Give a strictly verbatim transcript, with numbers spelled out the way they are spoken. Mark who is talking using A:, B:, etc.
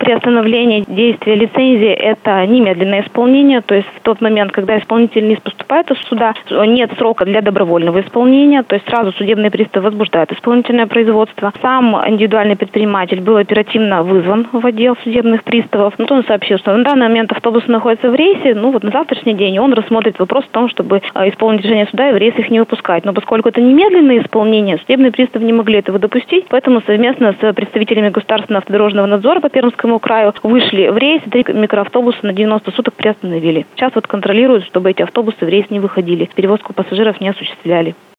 A: приостановление действия лицензии – это немедленное исполнение, то есть в тот момент, когда исполнительный лист поступает из суда, нет срока для добровольного исполнения, то есть сразу судебный пристав возбуждает исполнительное производство. Сам индивидуальный предприниматель был оперативно вызван в отдел судебных приставов. Но он сообщил, что на данный момент автобус находится в рейсе, ну вот на завтрашний день он рассмотрит вопрос о том, чтобы исполнить решение суда и в рейс их не выпускать. Но поскольку это немедленное исполнение, судебные приставы не могли этого допустить, поэтому совместно с представителями государственного автодорожного надзора по Пермскому краю вышли в рейс, три микроавтобуса на девяносто суток приостановили. Сейчас вот контролируют, чтобы эти автобусы в рейс не выходили, перевозку пассажиров не осуществляли.